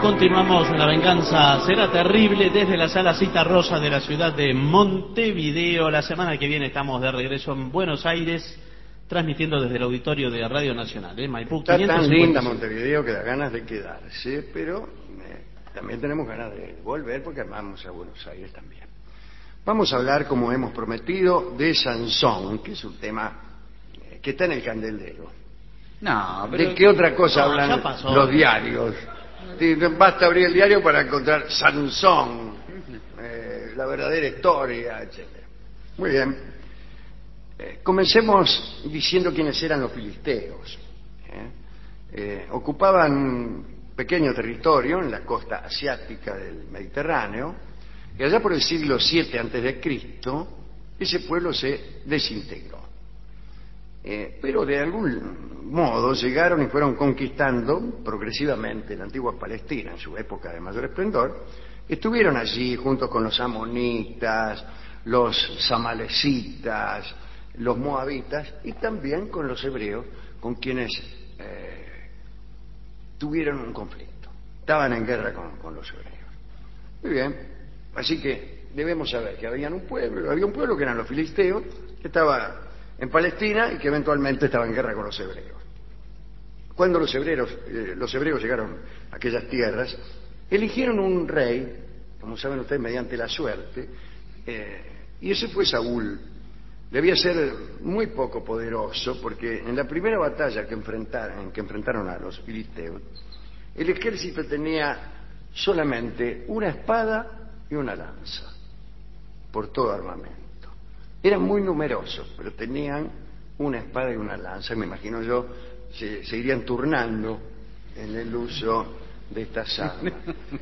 Continuamos en La Venganza Será Terrible desde la Sala Cita Rosa de la ciudad de Montevideo. La semana que viene estamos de regreso en Buenos Aires, transmitiendo desde el auditorio de Radio Nacional, Maipú. Está 555. tan linda Montevideo que da ganas de quedarse, pero también tenemos ganas de volver porque amamos a Buenos Aires también. Vamos a hablar, como hemos prometido, de Sansón, que es un tema que está en el candelero. No, pero... ¿De qué otra cosa No, ya hablan pasó. los diarios? Basta abrir el diario para encontrar Sansón, la verdadera historia, etcétera. Muy bien. Comencemos diciendo quiénes eran los filisteos. Ocupaban un pequeño territorio en la costa asiática del Mediterráneo, y allá por el siglo VII a.C., ese pueblo se desintegró. Pero de algún modo llegaron y fueron conquistando progresivamente la antigua Palestina en su época de mayor esplendor. Estuvieron allí junto con los amonitas, los amalecitas, los moabitas y también con los hebreos, con quienes tuvieron un conflicto. Estaban en guerra con los hebreos. Muy bien, así que debemos saber que había un pueblo que eran los filisteos, que estaba en Palestina y que eventualmente estaba en guerra con los hebreos. Cuando los hebreos llegaron a aquellas tierras, eligieron un rey, como saben ustedes, mediante la suerte, y ese fue Saúl. Debía ser muy poco poderoso, porque en la primera batalla que enfrentaron a los filisteos, el ejército tenía solamente una espada y una lanza, por todo armamento. Eran muy numerosos, pero tenían una espada y una lanza, me imagino yo, se irían turnando en el uso de estas armas.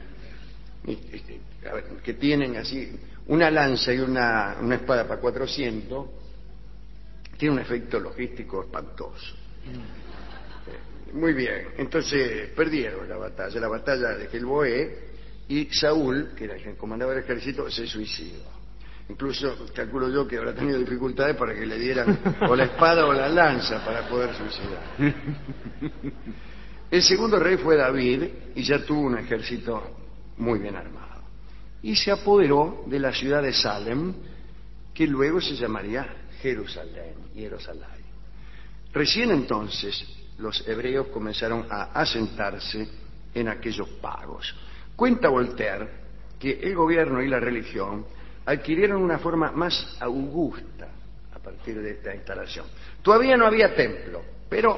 Que tienen así una lanza y una espada para 400, tiene un efecto logístico espantoso. Muy bien, entonces perdieron la batalla de Gilboé, y Saúl, que era el que comandaba el ejército, se suicidó. Incluso calculo yo que habrá tenido dificultades para que le dieran o la espada o la lanza para poder suicidar. El segundo rey fue David, y ya tuvo un ejército muy bien armado. Y se apoderó de la ciudad de Salem, que luego se llamaría Jerusalén. Recién entonces los hebreos comenzaron a asentarse en aquellos pagos. Cuenta Voltaire que el gobierno y la religión adquirieron una forma más augusta a partir de esta instalación. Todavía no había templo, pero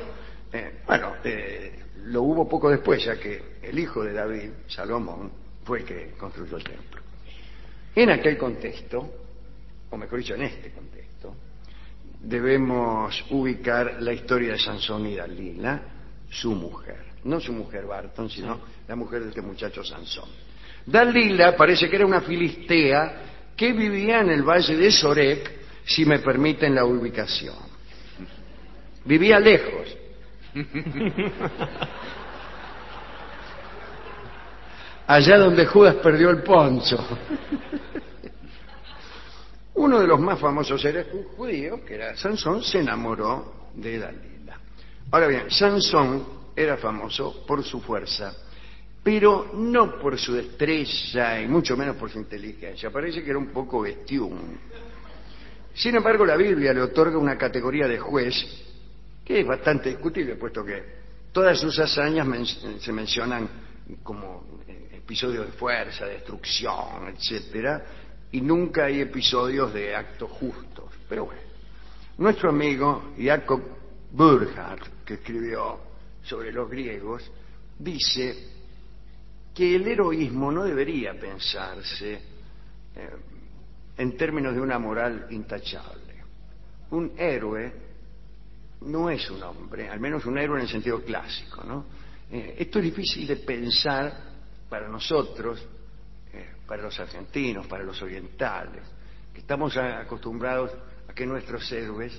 lo hubo poco después, ya que el hijo de David, Salomón, fue el que construyó el templo. En aquel contexto, o mejor dicho, en este contexto, debemos ubicar la historia de Sansón y Dalila, su mujer. No su mujer Barton, sino la mujer de este muchacho Sansón. Dalila parece que era una filistea que vivía en el valle de Sorek, si me permiten la ubicación. Vivía lejos. Allá donde Judas perdió el poncho. Uno de los más famosos seres judíos, que era Sansón, se enamoró de Dalila. Ahora bien, Sansón era famoso por su fuerza, pero no por su destreza y mucho menos por su inteligencia. Parece que era un poco bestiún. Sin embargo, la Biblia le otorga una categoría de juez que es bastante discutible, puesto que todas sus hazañas se mencionan como episodios de fuerza, de destrucción, etcétera, y nunca hay episodios de actos justos. Pero bueno, nuestro amigo Jacob Burckhardt, que escribió sobre los griegos, dice que el heroísmo no debería pensarse en términos de una moral intachable. Un héroe no es un hombre, al menos un héroe en el sentido clásico, ¿no? Esto es difícil de pensar para nosotros, para los argentinos, para los orientales, que estamos acostumbrados a que nuestros héroes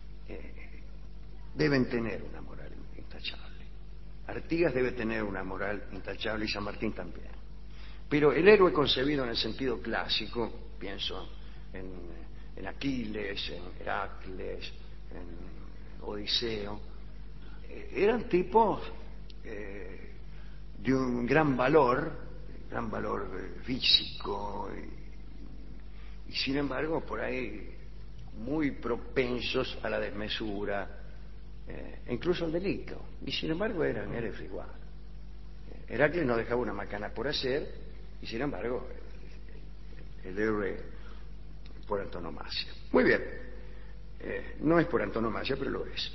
deben tener una moral intachable. Artigas debe tener una moral intachable y San Martín también. Pero el héroe concebido en el sentido clásico, pienso en Aquiles, en Heracles, en Odiseo, eran tipos de un gran valor físico, y sin embargo por ahí muy propensos a la desmesura, incluso al delito, y sin embargo eran héroes igual. Heracles no dejaba una macana por hacer, y sin embargo el héroe por antonomasia. Muy bien, no es por antonomasia, pero lo es.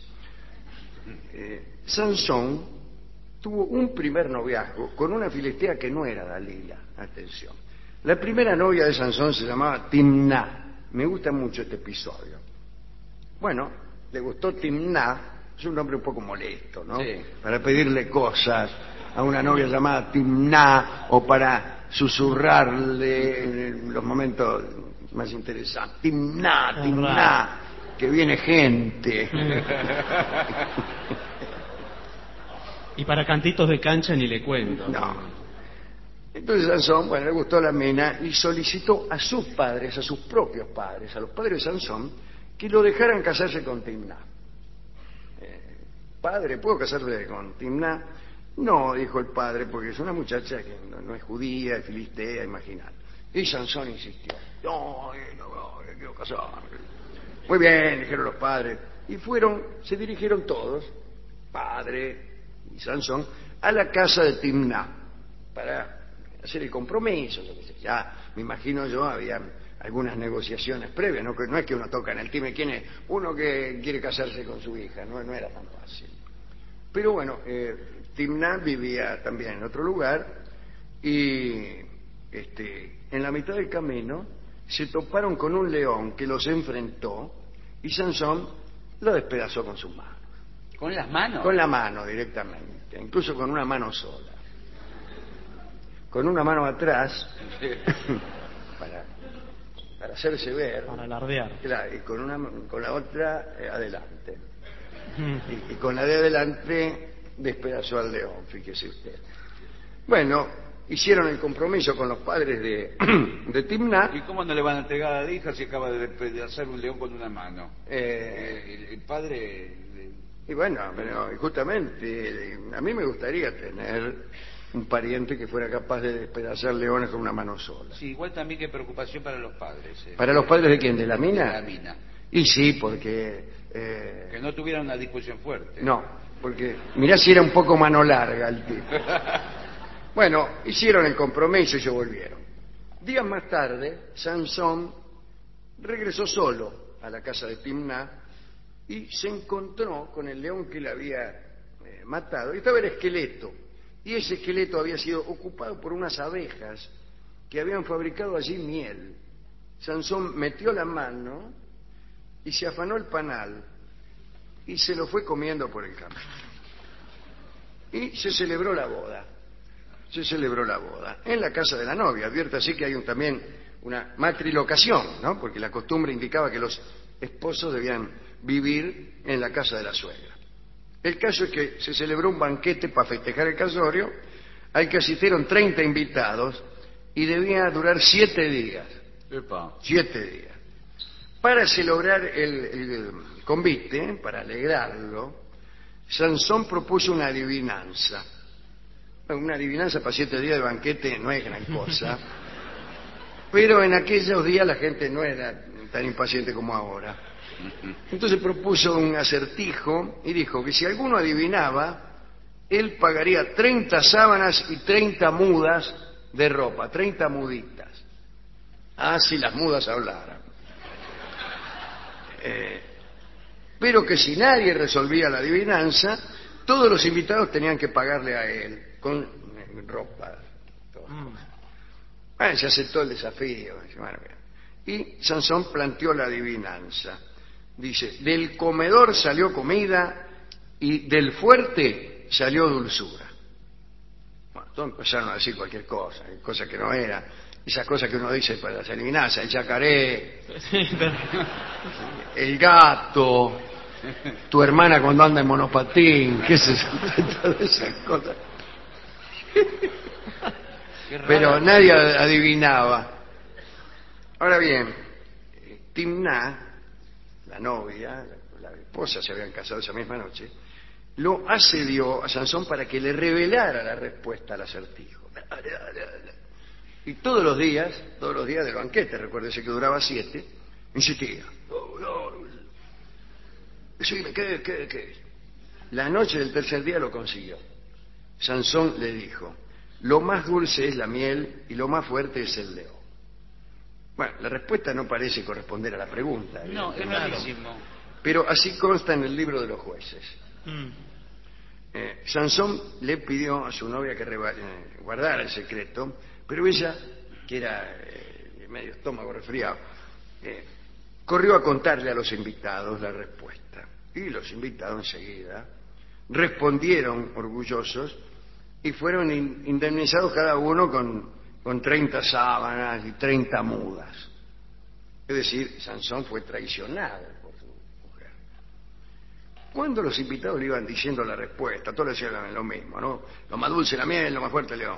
Sansón tuvo un primer noviazgo con una filistea que no era Dalila. Atención. La primera novia de Sansón se llamaba Timná. Me gusta mucho este episodio. Bueno, le gustó Timná, es un nombre un poco molesto, ¿no? Sí. Para pedirle cosas a una novia llamada Timná, o para susurrarle en los momentos más interesantes. Timná, Timná, que viene gente. Y para cantitos de cancha ni le cuento. No. Entonces Sansón, bueno, le gustó la mina y solicitó a sus padres, a sus propios padres, a los padres de Sansón, que lo dejaran casarse con Timná. Padre, ¿puedo casarse con Timná? No, dijo el padre, porque es una muchacha que no es judía, es filistea, imaginad. Y Sansón insistió. No, quiero casarme. Muy bien, dijeron los padres. Y se dirigieron todos, padre y Sansón, a la casa de Timná para hacer el compromiso. Ya, me imagino yo, había algunas negociaciones previas, no es que uno toca en el timbre, ¿quién es? Uno que quiere casarse con su hija, no era tan fácil. Pero bueno, Timná vivía también en otro lugar, y en la mitad del camino se toparon con un león que los enfrentó, y Sansón lo despedazó con sus manos. ¿Con las manos? Con la mano directamente, incluso con una mano sola. Con una mano atrás, para hacerse ver. Para alardear. Claro, y con la otra adelante. Y con la de adelante despedazó al león, fíjese usted. Bueno, hicieron el compromiso con los padres de Timná. ¿Y cómo no le van a entregar a la hija si acaba de despedazar un león con una mano? El padre... Y bueno, pero justamente a mí me gustaría tener un pariente que fuera capaz de despedazar leones con una mano sola. Sí, igual también qué preocupación para los padres. ¿Para los padres de quién? ¿De la mina? De la mina. Y sí, porque... que no tuvieran una discusión fuerte. No, porque mirá si era un poco mano larga el tipo. Bueno, hicieron el compromiso y se volvieron. Días más tarde, Sansón regresó solo a la casa de Timná y se encontró con el león que le había matado. Y estaba el esqueleto. Y ese esqueleto había sido ocupado por unas abejas que habían fabricado allí miel. Sansón metió la mano y se afanó el panal y se lo fue comiendo por el camino. Y se celebró la boda. En la casa de la novia. Advierte así que hay también una matrilocación, ¿no? Porque la costumbre indicaba que los esposos debían vivir en la casa de la suegra. El caso es que se celebró un banquete para festejar el casorio, al que asistieron 30 invitados y debía durar 7 días. Epa. 7 días. Para celebrar el convite, para alegrarlo, Sansón propuso una adivinanza. Una adivinanza para 7 días de banquete no es gran cosa, pero en aquellos días la gente no era tan impaciente como ahora. Entonces propuso un acertijo y dijo que si alguno adivinaba, él pagaría 30 sábanas y 30 mudas de ropa, 30 muditas. Ah, si las mudas hablaran. Pero que si nadie resolvía la adivinanza, todos los invitados tenían que pagarle a él con ropa. Bueno, se aceptó el desafío. Y Sansón planteó la adivinanza. Dice, del comedor salió comida y del fuerte salió dulzura. Bueno, todos empezaron a decir cualquier cosa que no era. Esas cosas que uno dice para las adivinanzas, el yacaré, el gato, tu hermana cuando anda en monopatín, qué sé yo, todas esas cosas. Pero nadie adivinaba. Ahora bien, Timná, la novia, la esposa, se habían casado esa misma noche, lo asedió a Sansón para que le revelara la respuesta al acertijo. Y todos los días del banquete, recuérdese que duraba 7, insistía. Decime, ¿qué? La noche del tercer día lo consiguió. Sansón le dijo: lo más dulce es la miel y lo más fuerte es el león. Bueno, la respuesta no parece corresponder a la pregunta. No, es rarísimo. Pero así consta en el libro de los jueces. Sansón le pidió a su novia que guardara el secreto, pero ella, que era medio estómago resfriado, corrió a contarle a los invitados la respuesta. Y los invitados enseguida respondieron orgullosos y fueron indemnizados cada uno con 30 sábanas y 30 mudas. Es decir, Sansón fue traicionado por su mujer. Cuando los invitados le iban diciendo la respuesta, todos le decían lo mismo, ¿no? Lo más dulce la miel, lo más fuerte el león.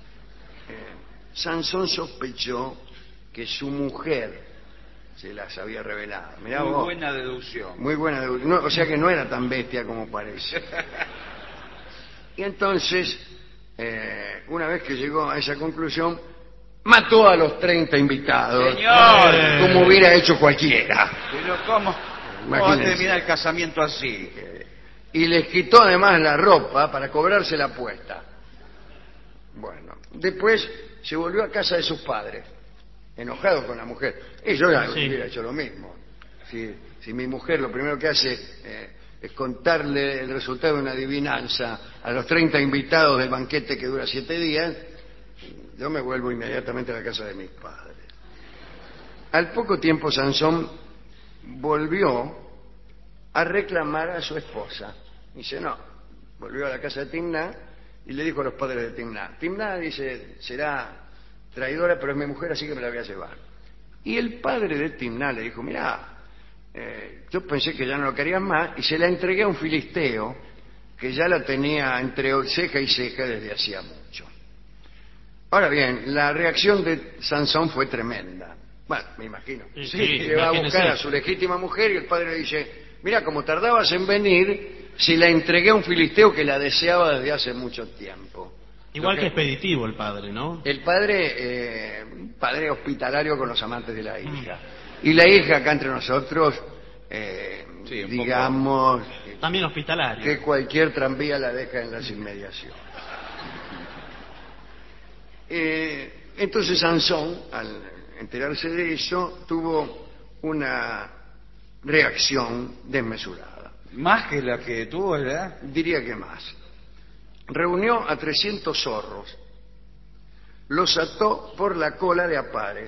Sansón sospechó que su mujer se las había revelado. Mirá muy vos, buena deducción. Muy buena deducción. No, o sea que no era tan bestia como parece. Y entonces, una vez que llegó a esa conclusión, mató a los 30 invitados. ¡Señor! Como hubiera hecho cualquiera. Pero ¿cómo va a terminar el casamiento así? Y les quitó además la ropa para cobrarse la apuesta. Bueno, después se volvió a casa de sus padres, enojado con la mujer. Y yo hubiera hecho lo mismo. Si mi mujer lo primero que hace es contarle el resultado de una adivinanza a los 30 invitados del banquete que dura 7 días, yo me vuelvo inmediatamente a la casa de mis padres. Al poco tiempo Sansón volvió a reclamar a su esposa. Dice, no, volvió a la casa de Timná y le dijo a los padres de Timná. Timná dice, será traidora, pero es mi mujer, así que me la voy a llevar. Y el padre de Timná le dijo, mirá, yo pensé que ya no lo querías más, y se la entregué a un filisteo que ya la tenía entre ceja y ceja desde hacía mucho. Ahora bien, la reacción de Sansón fue tremenda. Bueno, me imagino. Sí, le va a buscar a su legítima mujer y el padre le dice, mira, como tardabas en venir, si la entregué a un filisteo que la deseaba desde hace mucho tiempo. Igual que expeditivo el padre, ¿no? El padre hospitalario con los amantes de la hija. Y la hija, acá entre nosotros, digamos... También hospitalario. Que cualquier tranvía la deja en las inmediaciones. Entonces Sansón, al enterarse de eso, tuvo una reacción desmesurada. Más que la que tuvo, ¿verdad? Diría que más. Reunió a 300 zorros, los ató por la cola de a pares.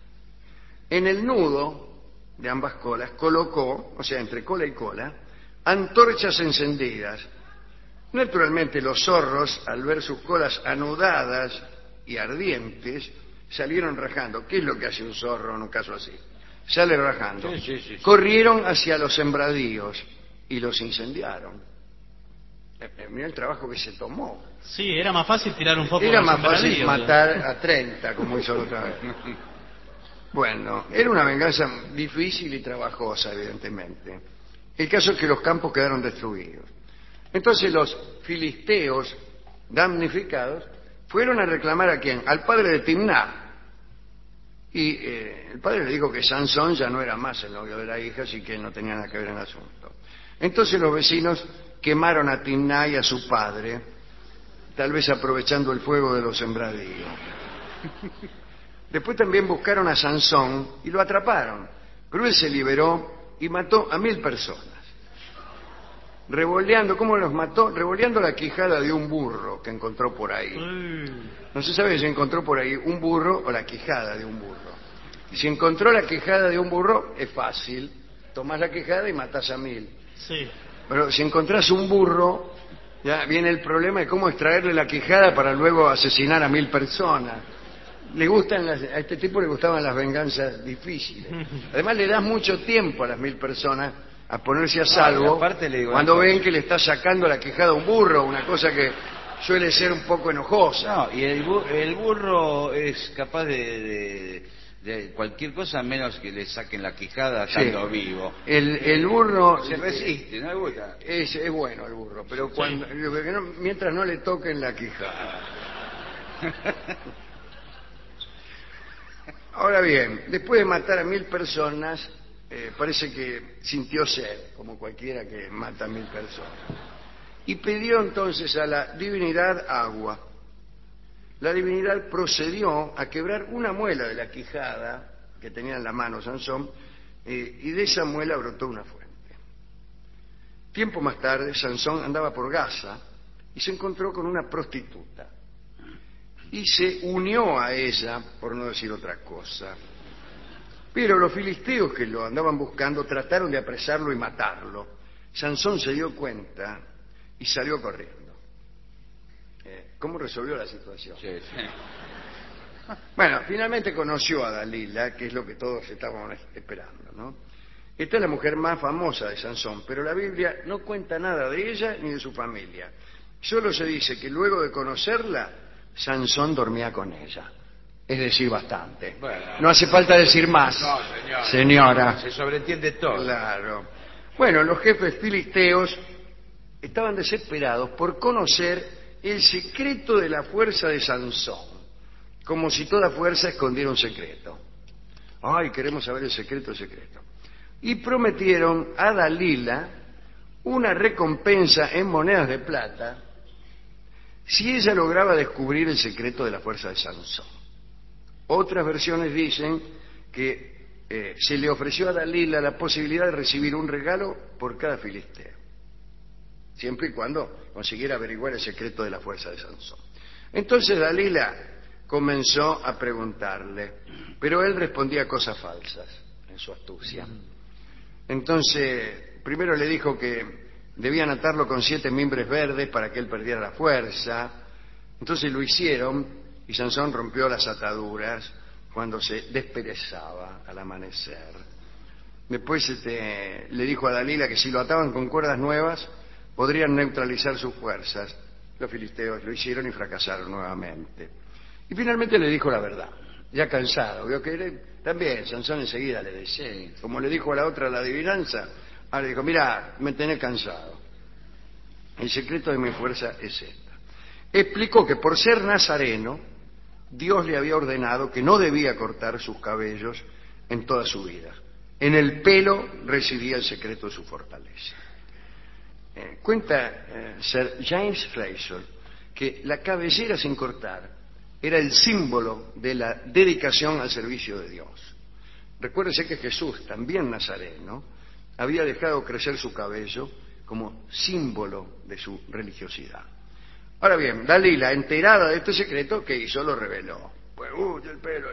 En el nudo de ambas colas colocó, o sea, entre cola y cola, antorchas encendidas. Naturalmente los zorros, al ver sus colas anudadas y ardientes, salieron rajando. ¿Qué es lo que hace un zorro en un caso así? Sale rajando. Sí. Corrieron hacia los sembradíos y los incendiaron. Mirá el trabajo que se tomó. Sí, era más fácil tirar un poco. Era más fácil matar a 30, como hizo la otra vez. Bueno, era una venganza difícil y trabajosa, evidentemente. El caso es que los campos quedaron destruidos. Entonces los filisteos damnificados fueron a reclamar ¿a quién? Al padre de Timná. Y el padre le dijo que Sansón ya no era más el novio de la hija, así que no tenía nada que ver en el asunto. Entonces los vecinos quemaron a Timná y a su padre, tal vez aprovechando el fuego de los sembradíos. Después también buscaron a Sansón y lo atraparon, pero él se liberó y mató a 1000 personas. Revoleando, ¿cómo los mató? Revoleando la quijada de un burro que encontró por ahí. No se sabe si encontró por ahí un burro o la quijada de un burro. Y si encontró la quijada de un burro, es fácil. Tomás la quijada y matás a 1000. Sí. Pero si encontrás un burro, ya viene el problema de cómo extraerle la quijada para luego asesinar a 1000 personas. A este tipo le gustaban las venganzas difíciles. Además le das mucho tiempo a las 1000 personas a ponerse a salvo cuando ven que le está sacando la quijada a un burro, una cosa que suele ser un poco enojosa. No, y el burro es capaz de de cualquier cosa menos que le saquen la quijada estando vivo. El burro se resiste, ¿no le gusta? Es bueno el burro, pero mientras no le toquen la quijada. Ahora bien, después de matar a 1000 personas, parece que sintió sed, como cualquiera que mata a 1000 personas. Y pidió entonces a la divinidad agua. La divinidad procedió a quebrar una muela de la quijada que tenía en la mano Sansón, y de esa muela brotó una fuente. Tiempo más tarde, Sansón andaba por Gaza y se encontró con una prostituta. Y se unió a ella, por no decir otra cosa. Pero los filisteos que lo andaban buscando trataron de apresarlo y matarlo. Sansón se dio cuenta y salió corriendo. ¿Cómo resolvió la situación? Sí. Bueno, finalmente conoció a Dalila, que es lo que todos estábamos esperando, ¿no? Esta es la mujer más famosa de Sansón, pero la Biblia no cuenta nada de ella ni de su familia. Solo se dice que luego de conocerla, Sansón dormía con ella. Es decir, bastante. Bueno, no hace falta decir más. No, señora. Se sobreentiende todo. Claro. Bueno, los jefes filisteos estaban desesperados por conocer el secreto de la fuerza de Sansón, como si toda fuerza escondiera un secreto. Ay, queremos saber el secreto. Y prometieron a Dalila una recompensa en monedas de plata si ella lograba descubrir el secreto de la fuerza de Sansón. Otras versiones dicen que se le ofreció a Dalila la posibilidad de recibir un regalo por cada filisteo, siempre y cuando consiguiera averiguar el secreto de la fuerza de Sansón. Entonces Dalila comenzó a preguntarle, pero él respondía cosas falsas en su astucia. Entonces, primero le dijo que debían atarlo con 7 mimbres verdes para que él perdiera la fuerza. Entonces lo hicieron y Sansón rompió las ataduras cuando se desperezaba al amanecer. Después le dijo a Dalila que si lo ataban con cuerdas nuevas podrían neutralizar sus fuerzas. Los filisteos lo hicieron y fracasaron nuevamente. Y finalmente le dijo la verdad, ya cansado. Vio que también Sansón enseguida le decía, como le dijo a la otra la adivinanza, ahora le dijo, mira, me tenés cansado. El secreto de mi fuerza es esta. Explicó que por ser nazareno, Dios le había ordenado que no debía cortar sus cabellos en toda su vida. En el pelo residía el secreto de su fortaleza. Cuenta Sir James Fraser que la cabellera sin cortar era el símbolo de la dedicación al servicio de Dios. Recuérdese que Jesús, también nazareno, había dejado crecer su cabello como símbolo de su religiosidad. Ahora bien, Dalila, enterada de este secreto, ¿qué hizo? Lo reveló. Pues, el pelo.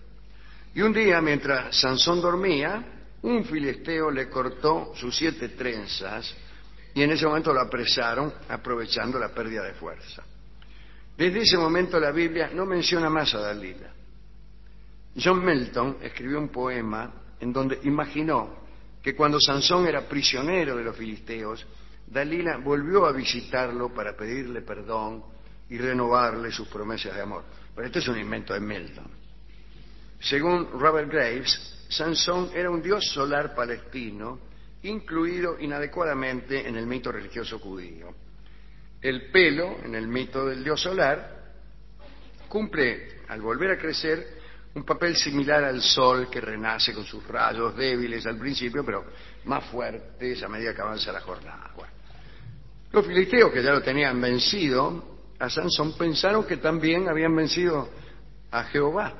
Y un día, mientras Sansón dormía, un filisteo le cortó sus 7 trenzas y en ese momento lo apresaron, aprovechando la pérdida de fuerza. Desde ese momento la Biblia no menciona más a Dalila. John Milton escribió un poema en donde imaginó que cuando Sansón era prisionero de los filisteos, Dalila volvió a visitarlo para pedirle perdón y renovarle sus promesas de amor. Pero esto es un invento de Milton. Según Robert Graves, Sansón era un dios solar palestino, incluido inadecuadamente en el mito religioso judío. El pelo, en el mito del dios solar, cumple, al volver a crecer, un papel similar al sol que renace con sus rayos débiles al principio, pero más fuertes a medida que avanza la jornada. Bueno, los filisteos, que ya lo tenían vencido a Sansón, pensaron que también habían vencido a Jehová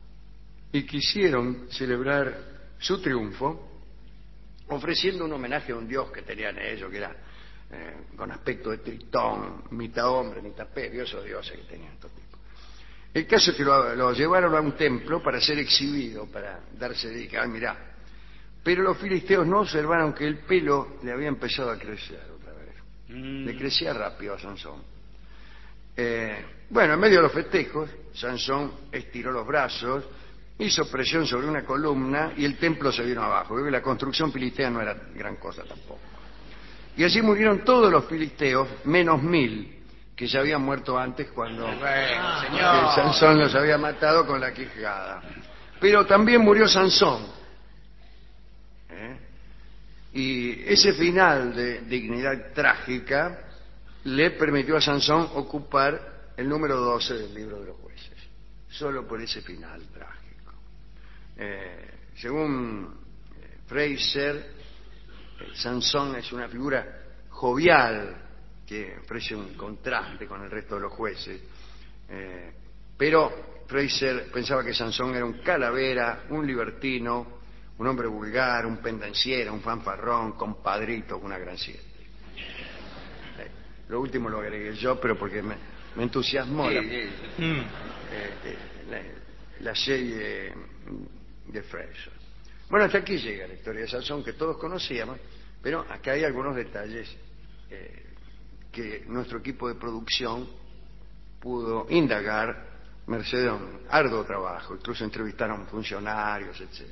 y quisieron celebrar su triunfo ofreciendo un homenaje a un dios que tenían ellos, que era con aspecto de tritón, mitad hombre, mitad pez, esos dioses que tenían estos tipos. El caso es que lo llevaron a un templo para ser exhibido, para darse de mirá. Pero los filisteos no observaron que el pelo le había empezado a crecer otra vez. Le crecía rápido a Sansón. Bueno, en medio de los festejos, Sansón estiró los brazos, hizo presión sobre una columna y el templo se vino abajo. La construcción filistea no era gran cosa tampoco. Y allí murieron todos los filisteos, menos 1000, que ya habían muerto antes cuando Sansón los había matado con la quijada. Pero también murió Sansón. Y ese final de dignidad trágica le permitió a Sansón ocupar el número 12 del libro de los jueces. Solo por ese final trágico. Según Fraser, Sansón es una figura jovial que ofrece un contraste con el resto de los jueces, pero Fraser pensaba que Sansón era un calavera, un libertino, un hombre vulgar, un pendenciero, un fanfarrón, compadrito, una gran siete. Lo último lo agregué yo, pero porque me entusiasmó la serie de Fraser. Bueno, hasta aquí llega la historia de Sansón, que todos conocíamos, pero acá hay algunos detalles que nuestro equipo de producción pudo indagar merced a un arduo trabajo. Incluso entrevistaron funcionarios, etc.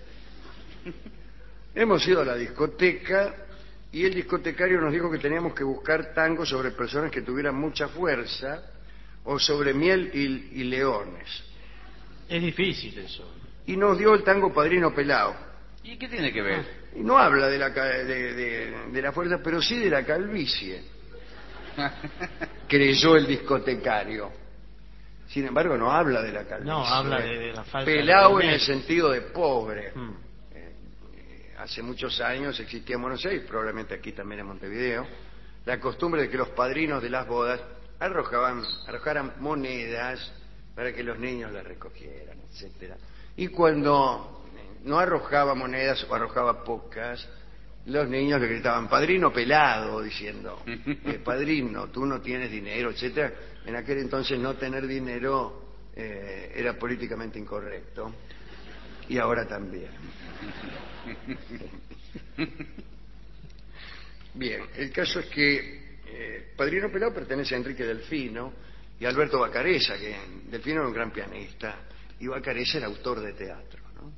Hemos ido a la discoteca y el discotecario nos dijo que teníamos que buscar tangos sobre personas que tuvieran mucha fuerza o sobre miel y leones. Es difícil eso. Y nos dio el tango Padrino Pelao. ¿Y qué tiene que ver? Y no habla de la fuerza, pero sí de la calvicie. Creyó el discotecario. Sin embargo, no habla de la calvicie. No, habla de la falta Pelao de en el sentido de pobre. Hace muchos años existía en Buenos Aires, probablemente aquí también en Montevideo, la costumbre de que los padrinos de las bodas arrojaran monedas para que los niños las recogieran, etcétera. Y cuando no arrojaba monedas o arrojaba pocas, los niños le gritaban padrino pelado, diciendo padrino, tú no tienes dinero, etcétera. En aquel entonces no tener dinero era políticamente incorrecto, y ahora también. Bien, el caso es que Padrino Pelao pertenece a Enrique Delfino y a Alberto Vacarezza, que Delfino era un gran pianista y Vacarezza era autor de teatro, ¿no?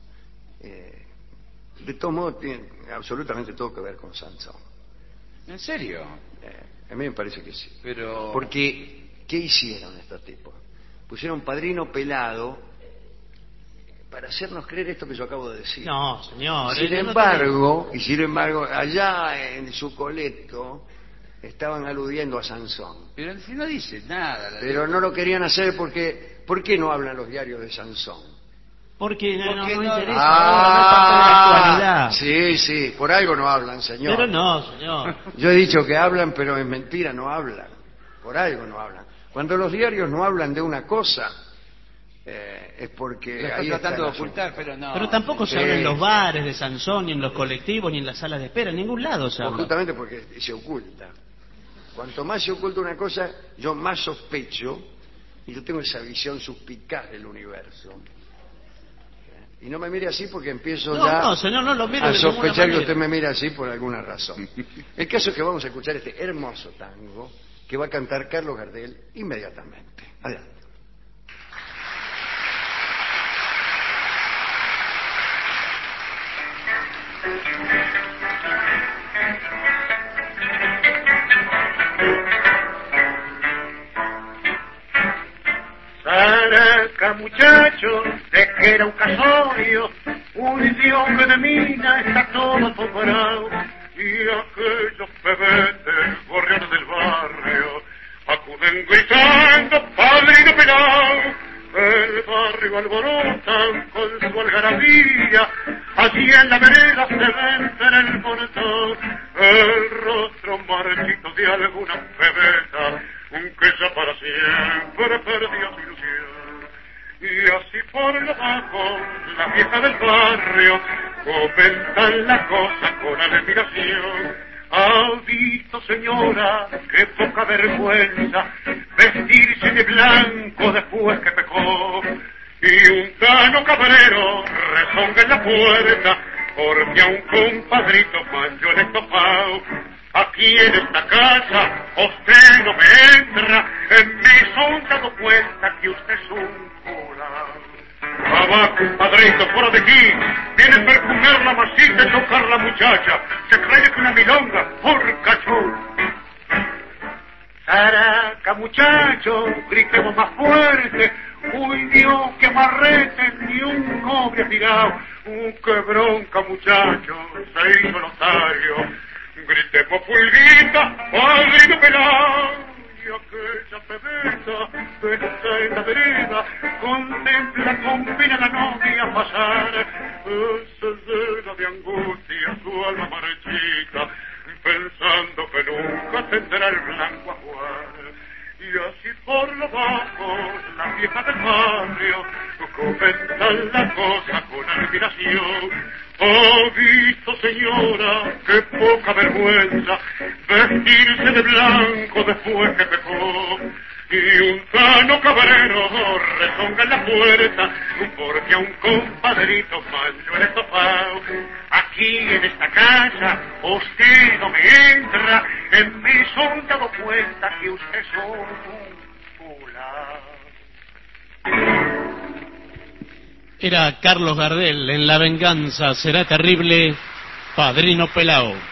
De todo modo tiene absolutamente todo que ver con Sansón. ¿En serio? A mí me parece que sí. Pero... Porque, ¿qué hicieron estos tipos? Pusieron Padrino Pelado para hacernos creer esto que yo acabo de decir. No, señor. Sin embargo, allá en su coleto estaban aludiendo a Sansón. Pero si no dice nada. Pero no lo querían hacer porque... ¿Por qué no hablan los diarios de Sansón? Porque no interesa. Ah, sí, por algo no hablan, señor. Pero no, señor. Yo he dicho que hablan, pero es mentira, no hablan. Por algo no hablan. Cuando los diarios no hablan de una cosa... es porque lo ahí están tratando de está ocultar, pero no. Pero tampoco se habla en los bares de Sansón, ni en los colectivos, ni en las salas de espera, en ningún lado se habla. Justamente porque se oculta. Cuanto más se oculta una cosa, yo más sospecho, y yo tengo esa visión suspicaz del universo. Y no me mire así porque empiezo señor, no lo miro a de sospechar que manera. usted me mira así por alguna razón. El caso es que vamos a escuchar este hermoso tango que va a cantar Carlos Gardel inmediatamente. Adelante. Saraca, muchacho, de que era un casorio, un idioma de mina está todo comparado, y aquellos pebetes, gorriones del barrio, acuden gritando, padrino pelao. El barrio alborotan con su algarabía, allí en la vereda se ven en el portón el rostro marchito de alguna pebeta, que ya para siempre perdió su ilusión. Y así por lo bajo, la vieja del barrio comentan la cosa con admiración. ¿Ha visto, señora, qué poca vergüenza vestirse de blanco después que pecó? Y un tano cabrero rezonga en la puerta porque a un compadrito más yo le he topado. Aquí en esta casa usted no me entra, me son dado cuenta que usted es un cura. Abajo, compadrito, fuera de aquí, viene a perfumear la masita y tocar la muchacha, se cree que una milonga, por cachú. Saraca, muchacho, gritemos más fuerte, Uy, Dios, que marrete, ni un cobre ha tirado. Qué bronca, muchacho, se hizo notario. Gritemos pulguita, padrino pelado. Y aquella pebeta que está en la vereda contempla con pena la novia pasar. Se llena de angustia su alma marchita, pensando que nunca tendrá el blanco ajuar. Y así por lo bajo las viejas del barrio comentan la cosa con admiración. Oh, visto, señora, qué poca vergüenza vestirse de blanco después que pecó. Y un sano cabrero rezonga en la puerta porque a un compadrito manchó el estofado. Aquí en esta casa usted no me entra, en mi son dado cuenta que usted es un fulano. Era Carlos Gardel en La venganza será terrible, Padrino Pelao.